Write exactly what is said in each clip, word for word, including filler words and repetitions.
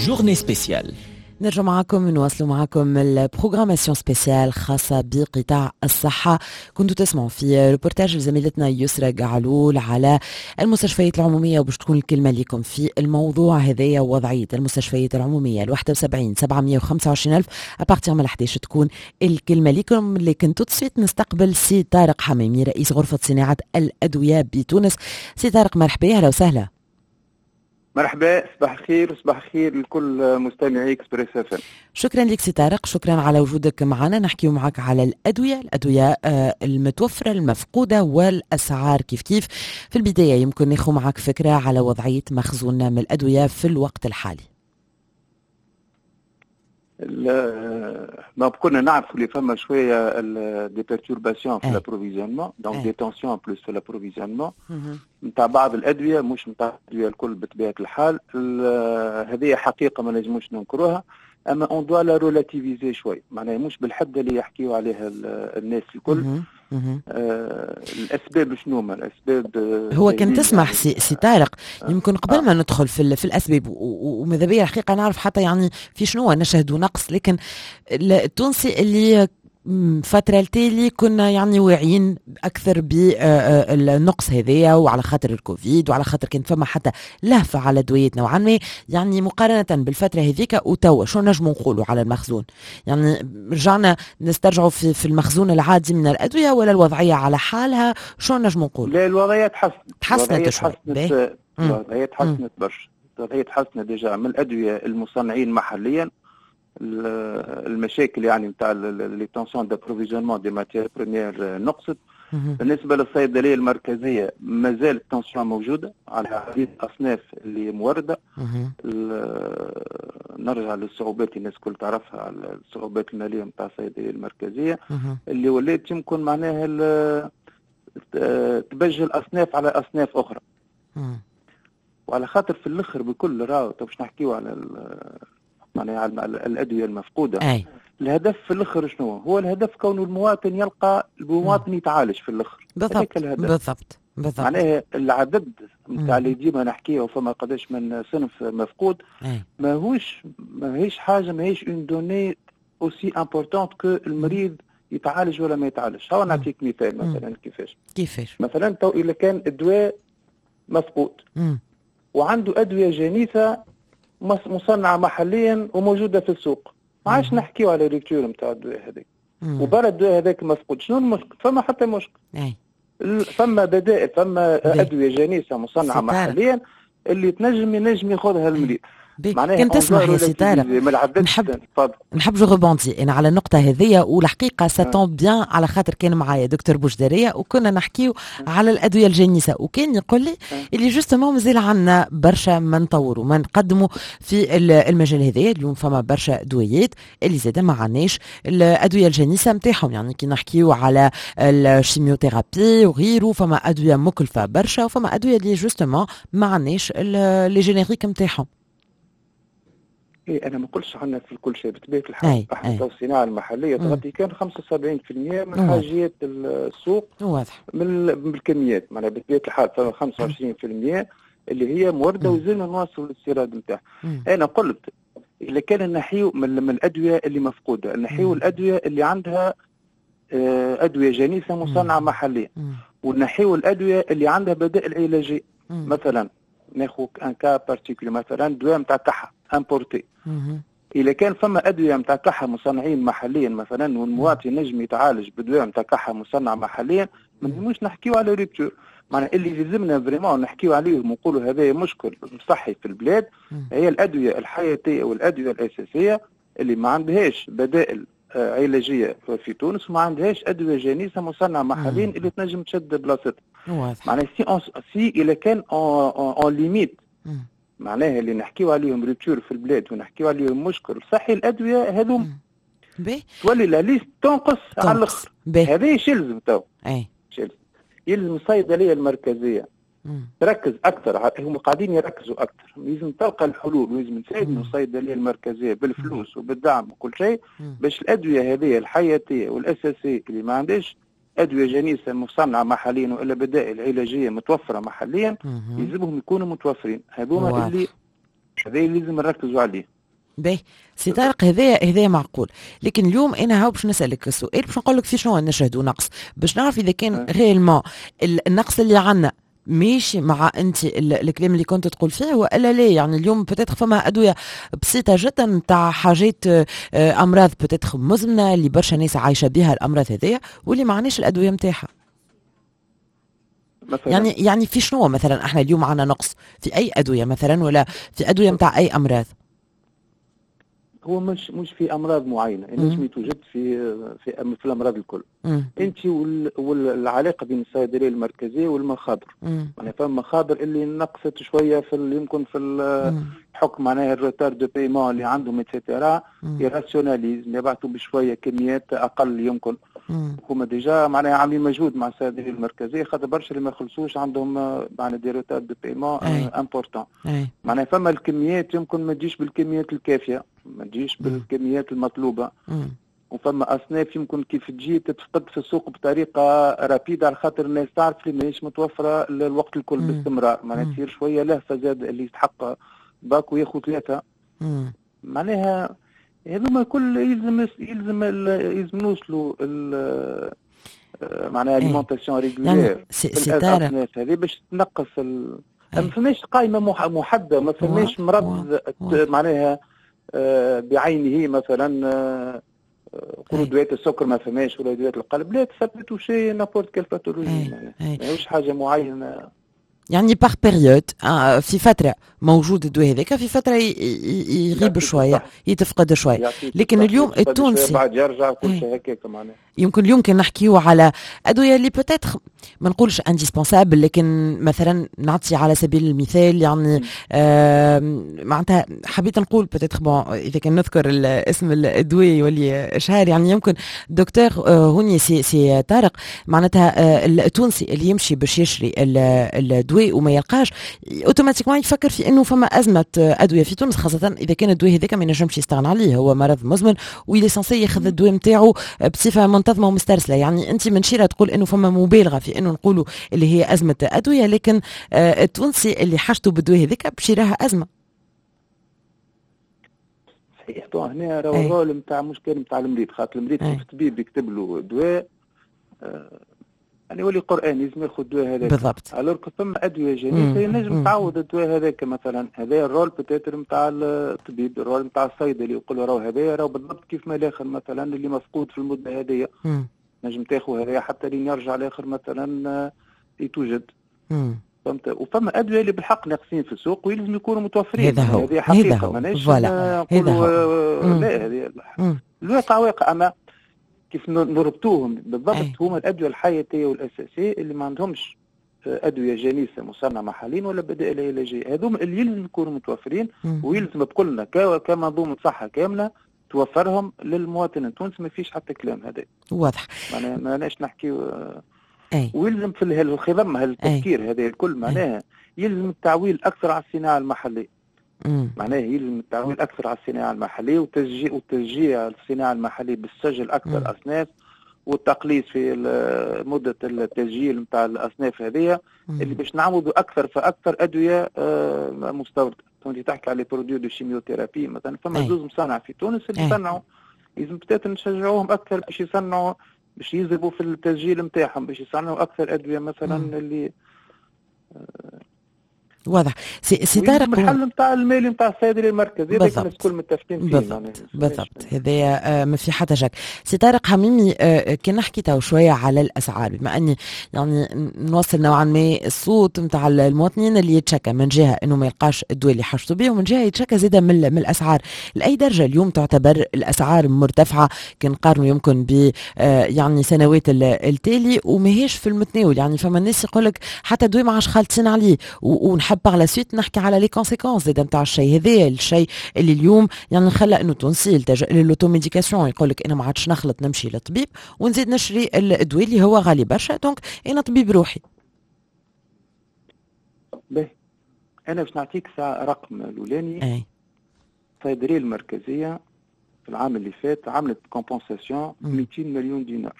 journée spéciale. نرجع معكم نواصلوا معكم البروغراماسيون سبيسيال خاصة بقطاع الصحة. كنتوا تسمعوا في ريبورتاج زميلتنا يسرى قعلول على المستشفيات العمومية، وباش تكون الكلمة لكم في الموضوع هذايا ووضعية المستشفيات العمومية ال واحد وسبعين سبعمية وخمسة وعشرين ألف أبارتيغ من الحداش تكون الكلمة لكم. لكن تسويت نستقبل سي طارق حمامي رئيس غرفة صناعة الأدوية بتونس. سي طارق مرحبا، أهلا وسهلا. مرحبا، صباح الخير وصباح الخير لكل مستمعي اكسبريس اف ام. شكرا لك سي طارق، شكرا على وجودك معنا. نحكيو معك على الأدوية الأدوية آه المتوفرة المفقودة والأسعار كيف كيف. في البداية يمكن ناخذ معك فكرة على وضعية مخزوننا من الأدوية في الوقت الحالي. ما كنا نعرفوا اللي فما شويه دي بيرتورباسيون في لابروفيزيونمون، دونك دي تونسيون بلوس في لابروفيزيونمون نتاع بعض الادويه، مش نتاع الادويه الكل بطبيعه الحال. هذه حقيقه ما نجموش ننكروها، اما اون دوا لا ريلاتيفيزي شوي، معناها مش بالحده اللي يحكيوا عليها الناس الكل. آه الاسباب شنو هما الاسباب؟ هو كان تسمح سي, سي طارق يمكن قبل آه. ما ندخل في, في الاسباب، وماذا بيا الحقيقه نعرف حتى يعني في شنو نشهدوا نقص، لكن التونسي اللي فترة التالي كنا يعني واعيين أكثر بالنقص هذايا، وعلى خاطر الكوفيد وعلى خاطر كان فما حتى لهفة على دويات نوعا ما، يعني مقارنة بالفترة هذيك وتوا شو نجمو نقولوا على المخزون؟ يعني رجعنا نسترجعوا في, في المخزون العادي من الأدوية ولا الوضعية على حالها؟ شو نجمو نقول؟ لا، الوضعية تحسنت تحسنت شوي. الوضعية تحسنت برشا. الوضعية تحسنت ديجا من الأدوية المصنعين محليا. المشاكل يعني نتاع لي تونسيون دابروفيزيونمون دي ماتيير بريمير نقصت. بالنسبه للصيدليه المركزيه مازال التونسيون موجوده على عديد الاصناف اللي مورده. نرجع للصعوبات الناس كل تعرفها، على الصعوبات الماليه نتاع الصيدليه المركزيه اللي ولات يمكن معناها تبجل اصناف على اصناف اخرى. وعلى خاطر في الاخر بكل راهو باش نحكيو على معناها على الأدوية المفقودة. أي. الهدف في الأخر شنو هو؟ الهدف كونه المواطن يلقى المواطن يتعالج في الأخر. بالضبط بالضبط بالضبط. معناها العدد نتاع اللي ديما نحكيه وفما قداش من صنف مفقود، ماهوش ماهيش حاجة ماهيش اون دوني اوسي امبورطونت كو المريض يتعالج ولا ما يتعالجش. هاو نعطيك مثال مثلا. كيفاش؟ كيفاش؟ مثلا تو إذا كان الدواء مفقود مم. وعنده أدوية جنيسة مصنعة محليا وموجودة في السوق، ما عادش نحكيو على ريكتور نتاع الدواء هذاك، وبرا الدواء هذاك مفقود. شنو المشكل؟ فما حتى مشكل. فما بدائل، فما أدوية جنيسة مصنعة محليا اللي تنجم ينجم ياخذها المريض. كان تسمح يا سي طارق، نحب نحب جو غوبونتي انا على النقطه هذيا، والحقيقه ساتون بيان على خاطر كان معايا دكتور بوجداريه وكنا نحكيو على الادويه الجنيسه، وكان يقول لي اللي جوستومون مازال عندنا برشا ما نطوروا ما نقدموا في المجال هذايا. اليوم فما برشا ادويات اللي زاده ما عندناش الادويه الجنيسه نتاعهم، يعني كي نحكيو على الشيميوثيرابي وغيره فما ادويه مكلفه برشا، وفما ادويه اللي جوستومون ما عندناش لي جينيريك نتاعهم. إيه، أنا ما نقولش عنا في كل شيء بطبيعة الحال. احنا الصناعة المحلية تغطي كان خمسة وسبعين بالمئة من حاجيات السوق. واضح. من بالكميات، معناها بطبيعة الحال فما خمسة وعشرين بالمئة اللي هي موردة وزلنا نواصل الاستيراد نتاعها. أنا قلت إذا كان نحيو من, من الأدوية اللي مفقودة، نحيو الأدوية اللي عندها أدوية جنيسة مصنعة محليا، ونحيو الأدوية اللي عندها بدائل علاجية. مثلا ناخذ ان كا بارتيكولي، مثلا دواء نتاع كحة امبورتي. إذا كان فما أدوية نتاع كحة مصنعين محليا مثلا، والمواطن نجم يتعالج بدواء نتاع كحة مصنع محليا، ما نجموش نحكيو على ريبتور. معناها اللي لازمنا فريمون نحكيو عليه ونقولوا هذا مشكل صحي في البلاد هي الأدوية الحياتية والأدوية الأساسية اللي ما عندهاش بدائل علاجية في تونس، وما عندهاش أدوية جنيسة مصنعة محليا اللي تنجم تشد بلاصتها. معناها سي أون سي إذا كان أون ليميت معناها اللي نحكيو عليهم ريبتور في البلاد ونحكيو عليهم مشكل صحي، الأدوية هذوما تولي لا ليست تنقص على الآخر. هذا ايش يلزم تو؟ اي يلزم الصيدلية المركزية مم. تركز أكثر، هم قاعدين يركزوا أكثر. لازم تلقى الحلول، ولازم تساعد الصيدلية المركزية بالفلوس وبالدعم وكل شيء باش الأدوية هذه الحياتية والأساسية اللي ما عندهاش أدوية جنيسة مصنعة محليا وإلا بدائل علاجية متوفرة محليا، يلزمهم يكونوا متوفرين. هذوما اللي هذا لازم نركزوا عليه. باهي سي طارق، هذايا هذايا معقول. لكن اليوم انا هاو باش نسالك السؤال باش نقول لك في شنو نشهدوا نقص، باش نعرف اذا كان غيرمون النقص اللي عندنا ماشي مع انت الكلام اللي كنت تقول فيه والا لا. يعني اليوم بتاتخ فما ادويه بسيطه جدا نتاع حاجات امراض بتاتخ مزمنه اللي برشا ناس عايشه بها الامراض هذيا واللي ما عندناش الادويه نتاعها. يعني يعني في شنو مثلا احنا اليوم عندنا نقص في اي ادويه مثلا، ولا في ادويه نتاع اي امراض؟ هو مش مش في امراض معينه، النجم توجد في في في الامراض الكل. مم. انت والعلاقه بين الصيدليه المركزيه والمخابر، يعني فما مخابر اللي نقصت شويه في يمكن في الحكم معناها الروتار دو بايمون اللي عندهم اتسيتيرا يراسيوناليز يبعثوا بشويه كميات اقل يمكن. هما ديجا معناها عاملين مجهود مع الصيدليه المركزيه خاطر برشا اللي ما يخلصوش عندهم معناها دي روتار دو بايمون امبورتون. معناها فما الكميات يمكن ما تجيش بالكميات الكافيه، ما تجيش بالكميات المطلوبه. مم. وفما اصناف يمكن كيف تجي تتفقد في السوق بطريقه رابيده على خاطر الناس تعرف اللي ماهيش متوفره الوقت الكل مم. باستمرار. معناها تصير شويه لهفه زاد اللي يستحق باك وياخذ ثلاثه. معناها هذوما الكل يلزم يلزم يلزم نوصلوا معناها اليمونتاسيون ريغولير في الاصناف هذه باش تنقص ال... ما فماش قائمه محدده، ما فماش مرض معناها آه بعينه مثلا آه قولوا دوات السكر ما فماش ولا دوات القلب، لا تثبتوا شيء نابورت كيل باثولوجي، ماهوش حاجه معينه. يعني باغ بيريود آه في فتره موجود الدواء هذاك، في فتره يغيب شويه يتفقد شويه. لكن اليوم التونسي بعد يرجع كل شيء هكاك معناها. يمكن اليوم كان نحكيو على ادويه اللي بوتيتر ما نقولش انديسبونسابل، لكن مثلا نعطي على سبيل المثال يعني آه معناتها حبيت نقول بوتيتر بون اذا كان نذكر اسم الدواء يولي اشهار. يعني يمكن دكتور آه هوني سي سي طارق معناتها آه التونسي اللي يمشي باش يشري الدواء وما يلقاش اوتوماتيكمان يفكر في انه فما ازمه ادويه في تونس، خاصه اذا كان الدواء هذاك ما ينجمش يستغنى عليه، هو مرض مزمن ويلي سانسي ياخذ الدواء نتاعو بصفه منتظمه ومسترسله. يعني انت من شيره تقول انه فما مبالغه في انه نقولوا اللي هي ازمه ادويه، لكن آه التونسي اللي حاجته بالدواء هذاك باش يراها ازمه. صحيح. طبعا هنا راهو الرول نتاع مشكل نتاع المريض، خاطر المريض كيف الطبيب يكتب له دواء آه يعني ولي قرآن لازم ياخذ الدواء هذاك بالضبط. الوغ ثم ادويه جانبيه ينجم تعوض الدواء هذاك مثلا. هذا الرول بتاتر نتاع الطبيب، الرول نتاع الصيدلي يقول له راهو هذايا راهو بالضبط كيف ما الاخر مثلا اللي مفقود في المده هذيا نجم تاخذ هذايا حتى لين يرجع الاخر مثلا يتوجد. فهمت؟ وفما ادويه اللي بالحق ناقصين في السوق ويلزم يكونوا متوفرين. هذه حقيقه ماناش نقولوا لا هذه الواقع واقع. اما كيف نربطوهم بالضبط أي. هما الادويه الحياتيه والاساسيه اللي ما عندهمش ادويه جانسه مصنعه محليا ولا بدائل علاجيه، هذوما اللي يلزم يكونوا متوفرين ويلزم بكلنا كمنظومه صحه كامله توفرهم للمواطن التونسي. ما فيش حتى كلام هذا واضح. معناها ماناش نحكيو ويلزم في الخضم هالتفكير هذا الكل معناها يلزم التعويل اكثر على الصناعه المحليه. معناه يلزم التعويل اكثر على الصناعه المحليه وتشجيع وتشجيع الصناعه المحليه بالسجل اكثر مم. اصناف والتقليص في مده التسجيل نتاع الاصناف هذه اللي باش نعوضوا اكثر فاكثر ادويه مستورده. انت تحكي على برودوي دو شيميوثيرابي مثلا، فما زوز مصنع في تونس اللي يصنعوا، لازم بتات نشجعوهم اكثر باش يصنعوا باش يزربوا في التسجيل نتاعهم باش يصنعوا اكثر ادويه مثلا مم. اللي واضح. سي سي طارق الحل نتاع المالي نتاع الصيدليه المركزيه هذاك الناس الكل متفقين فيه. بالضبط بالضبط هذايا ما في حتى شك. سي طارق حميمي آه كي نحكي تو شويه على الاسعار، بما اني يعني نوصل نوعا ما الصوت نتاع المواطنين اللي يتشكى من جهه انه ما يلقاش الدواء اللي حاجته به، ومن جهه يتشكى زاده من, من الاسعار. لاي درجه اليوم تعتبر الاسعار مرتفعه كي نقارنوا يمكن ب آه يعني سنوات التالي وماهيش في المتناول؟ يعني فما الناس يقول لك حتى الدواء ما عادش خالطين عليه، ونحب باغ لا سويت نحكي على لي كونسيكونس زاد نتاع الشيء هذا، الشيء اللي اليوم يعني خلى انه تونسي يلتجئ للوتوميديكاسيون، يقول لك انا ما عادش نخلط نمشي للطبيب ونزيد نشري الدواء اللي هو غالي برشا، دونك انا طبيب روحي. باهي انا باش نعطيك ساعه رقم الاولاني. الصيدليه المركزيه في العام اللي فات عملت كومبونساسيون مئتين مليون دينار.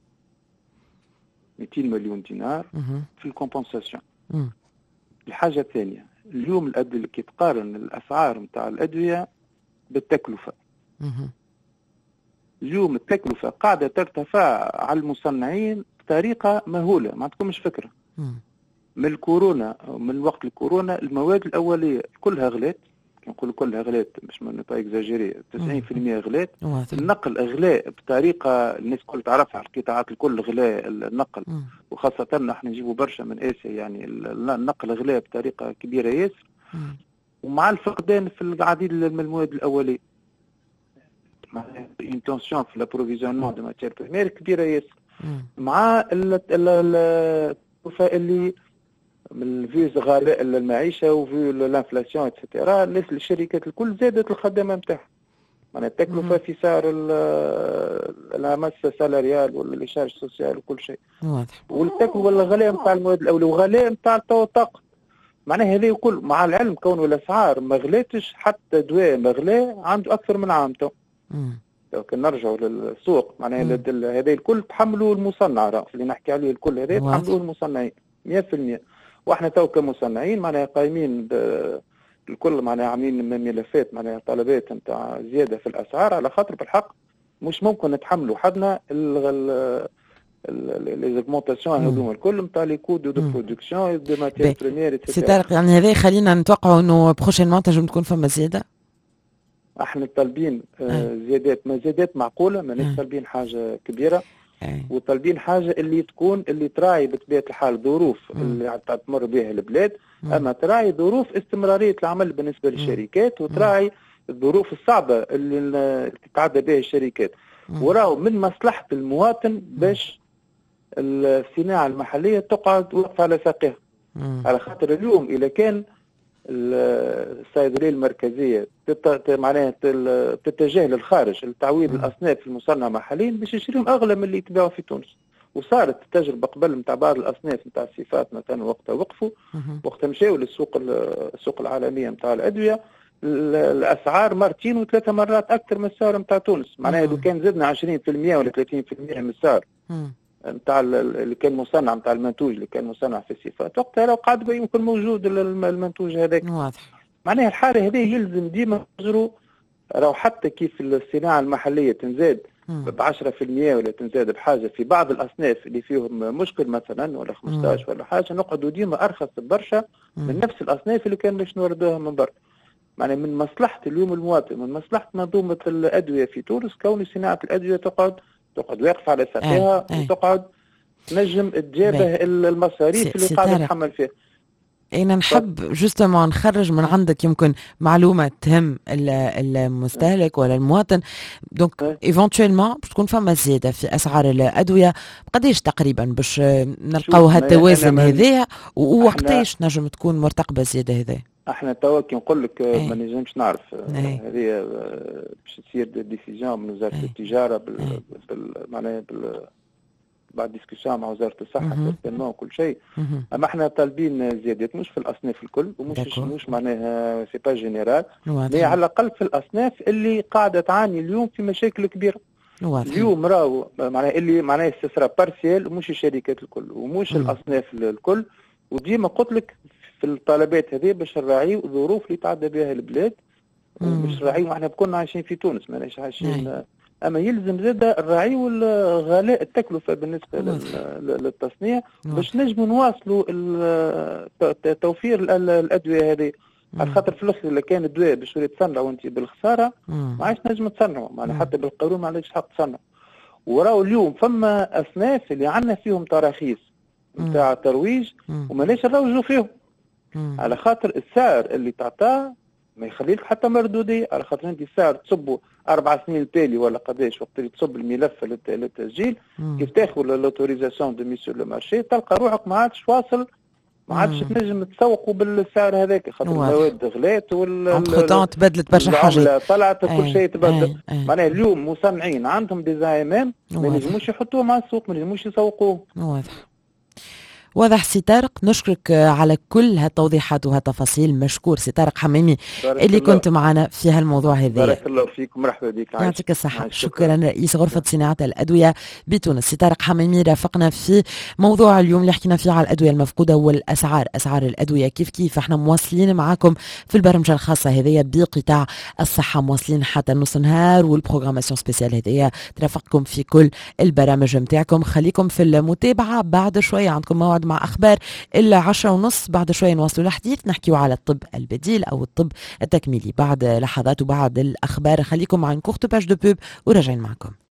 مئتين مليون دينار مم. في الكومبونساسيون. الحاجة الثانية اليوم الأدوية كي تقارن الأسعار نتاع الأدوية بالتكلفة. اليوم التكلفة قاعدة ترتفع على المصنعين بطريقة مهولة، ما عندكمش فكرة. من الكورونا من وقت الكورونا المواد الأولية كلها غلات، نقول كلها غلات مش من با اكزاجيري، تسعين بالمئة غلات. النقل اغلاء بطريقه الناس الكل تعرفها، القطاعات الكل غلاء النقل، مم. وخاصه نحن نجيبوا برشا من اسيا، يعني النقل غلاء بطريقه كبيره ياسر، ومع الفقدان في العديد من المواد الاوليه، une tension في l'approvisionnement de matières premières كبيره ياسر، مع التوفى اللي من فيز غلاء المعيشه وفي الانفلاسيون اتسيتيرا، الناس الشركات الكل زادت الخدمه نتاعها، معناها التكلفه في سعر الامس سالاريال ولا لي شارج سوسيال وكل شيء واضح، والتكلفه والغلاء نتاع المواد الاوليه وغلاء نتاع الطاقه، معناها هذا الكل مع العلم كون الاسعار ما غلاتش، حتى دواء ما غلا عنده اكثر من عام تو. لو كان نرجعوا للسوق معناها هذا الكل تحملوا المصنع، راه اللي نحكي عليه الكل هذا تحملوه المصنعين مئة بالمئة، واحنا تو كمصنعين معناها قايمين الكل معناها عاملين ملفات معناها طلبات نتاع زياده في الاسعار، على خاطر بالحق مش ممكن نتحملوا حدنا لي زوغمونطاسيون هذوما الكل نتاع لي كود دو برودكسيون دو ماتير بريمير اتسيتيرا. سي طارق، يعني هذا خلينا نتوقعوا انه بروشينمون تنجم تكون فما زياده؟ احنا طالبين زيادات، ما زيادات معقوله، ماناش طالبين حاجه كبيره، وطالبين حاجه اللي تكون اللي تراعي بطبيعه الحال ظروف اللي تمر بها البلاد، مم. اما تراعي ظروف استمراريه العمل بالنسبه للشركات، وتراعي الظروف الصعبه اللي تتعدى بها الشركات، وراو من مصلحه المواطن باش الصناعه المحليه تقعد واقفه على ساقها، على خاطر اليوم اذا كان الصيدليه المركزيه معناها تتجه للخارج لتعويض الاصناف المصنعه محليا باش يشريهم اغلى من اللي يتباعوا في تونس، وصارت التجربه قبل نتاع بعض الاصناف نتاع الصفات مثلا وقتها وقفوا، وقتها مشاو للسوق السوق العالميه نتاع الادويه الاسعار مرتين وثلاثه مرات اكثر من السعر نتاع تونس، معناها لو كان زدنا عشرين بالمئة ولا ثلاثين بالمئة من السعر نتاع اللي كان مصنع نتاع المنتوج اللي كان مصنع في الصفات، وقتها لو قاعد يمكن موجود المنتوج هذاك واضح، معناها الحاله هذه يلزم ديما نجروا، راهو حتى كيف الصناعه المحليه تنزاد ب عشرة بالمئة ولا تنزاد بحاجه في بعض الاصناف اللي فيهم مشكل مثلا ولا خمسطاش ولا حاجه، نقعدوا ديما ارخص برشا من نفس الاصناف اللي كان باش نوردوها من برا، معناها من مصلحه اليوم المواطن، من مصلحه منظومه الادويه في تونس كون صناعه الادويه تقعد تقعد واقفه على ساقها، وتقعد نجم تجابه المصاريف اللي قاعد تحمل فيها. انا نحب جوستومون نخرج من عندك يمكن معلومه تهم المستهلك ولا المواطن، دونك ايفونتويلمون باش تكون فما زياده في اسعار الادويه قداش تقريبا باش نلقاو هالتوازن هذايا، ووقتاش نجم تكون مرتقبه زياده هذايا؟ احنا توا كي نقول لك ما نجمش نعرف هذه باش تصير ديسيجن من وزاره التجاره بال معناها بال بعد ديسكسيون مع وزاره الصحه سيرتينمون وكل شيء، اما احنا طالبين زيادات مش في الاصناف الكل، ومش مش معناها سي با جينيرال، مي على الاقل في الاصناف اللي قاعده تعاني اليوم في مشاكل كبيره. واضح. اليوم راهو معناها اللي معناها استثراء بارسيال، ومش الشركات الكل ومش مم. الاصناف الكل، وديما قلت لك في الطلبات هذه باش نراعيو الظروف اللي تعدى بها البلاد، ومش نراعيو احنا كنا عايشين في تونس ماناش عايشين، اما يلزم زاد نراعيو غلاء التكلفه بالنسبه للتصنيع باش نجموا نواصلوا توفير الادويه هذه، على خاطر في الاخر اذا كان الدواء باش تصنعوا انت بالخساره ما عادش نجم تصنعوا، معناها حتى بالقانون ما عندكش حق تصنع، وراو اليوم فما اصناف اللي عندنا فيهم تراخيص نتاع ترويج وماناش نروجوا فيهم، على خاطر السعر اللي تعطاه ما يخليك حتى مردودية، على خاطر انت السعر تصبه اربع سنين التالي ولا قداش وقت اللي تصب الملف للتسجيل، كيف تاخذ لوتوريزاسيون دو ميس سور لو مارشي تلقى روحك ما عادش واصل، ما عادش تنجم تسوقوا بالسعر هذاك، خاطر المواد غلات وال تبدلت برشا حاجات طلعت كل شيء تبدل، معناها اليوم مصنعين عندهم ديزايمان ما ينجموش يحطوه مع السوق، ما ينجموش يسوقوه. واضح واضح سي طارق، نشكرك على كل هالتوضيحات وهالتفاصيل. مشكور سي طارق حميمي اللي الله. كنت معنا في هالموضوع هذا. بارك الله فيك ومرحبا بك. يعطيك الصحة. شكرا. رئيس غرفة صناعة الأدوية بتونس سي طارق حميمي رافقنا في موضوع اليوم اللي حكينا فيه على الأدوية المفقودة والأسعار، أسعار الأدوية كيف كيف. احنا مواصلين معاكم في البرمجة الخاصة هذيا بقطاع الصحة، مواصلين حتى نص نهار، والبروغراماسيون سبيسيال هذيا ترافقكم في كل البرامج متاعكم. خليكم في المتابعة، بعد شوية عندكم موعد مع أخبار إلا عشرة ونص، بعد شوية نواصلوا الحديث نحكيو على الطب البديل أو الطب التكميلي بعد لحظات وبعد الأخبار. خليكم مع كورت باج دو بوب وراجعين معكم.